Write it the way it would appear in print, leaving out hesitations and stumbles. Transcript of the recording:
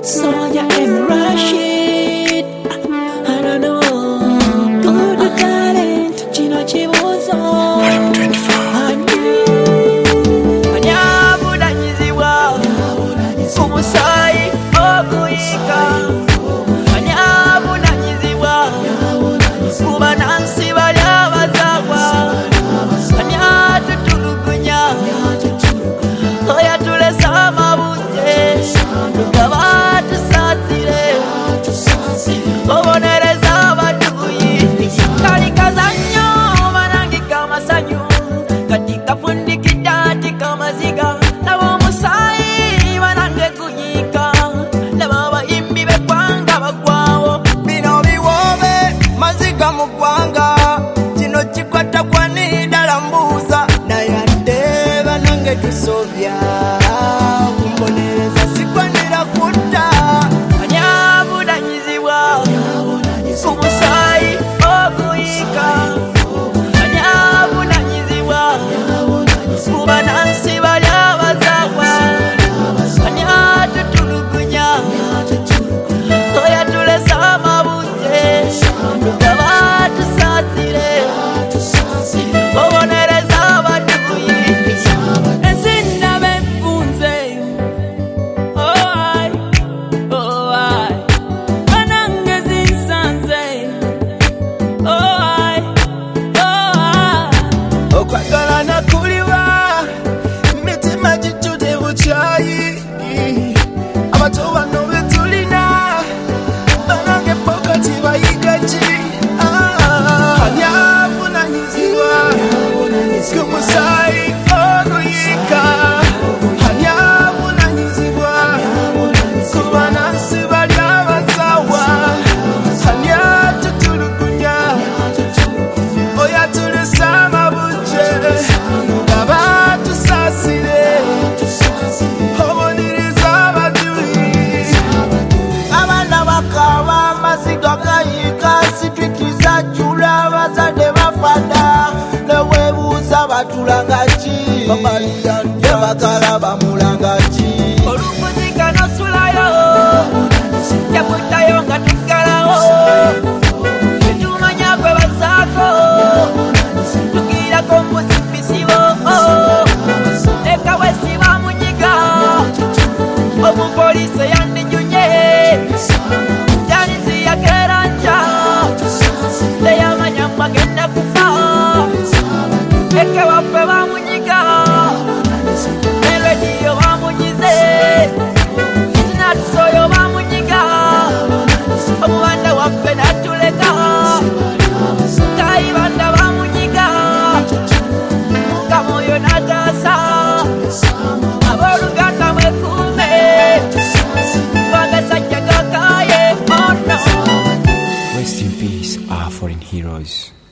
Sonia M. Rashid. I don't know. Good talent. Chino Chibuzo. Volume 24. Umusai okuyika anyabunanyizibwa kuba nansi bali abazagwa anyatutulugunya oyatulesa amabunje gaba tusasire obonereza abatuyi kali kazanyo banangika amasanyu kati kafundikidda ati kamaziga nabo musai tusobya kumbonereza sikwanira kutta anyabunanyizibwa umusai okuyika anyabunanyizibwa kuba nansi bali abazagwa anyatutulugunya oyatulesa amabunje gaba tusasire obonereza abatuyi okwagalana kuliwa mitima gijjudde bukyayi abato bano betulina banange pokati bayiga ki anyabunanyizibwa kumusayi okuyika anyabunanyizibwa kuba nansi bali abazawa anyatutulugunya oyatulesa amabunje gaba tusasire oboniriza abatuyi abaana bakaba amaziga gayika sitrikiriza jula abazadde bafada newebuuza batulanga ki yebakala bamulanga ki oluvuzika nosulayo yakutayo nga tugalawo etumanya gwe basaako tugirako muzibisibo leka wesiba munyiga omupoliisi yandinyunye janisi yakeranja teyamanya mwagenda kufa eke waffe bamunyiga erediyo bamunyize natusoyo bamunyiga omubanda waffe natuleka tayibanda bamunyiga mukamoyo natasa aboluganda mwekume wangasajja gakaye ono. Rest in peace, our foreign heroes.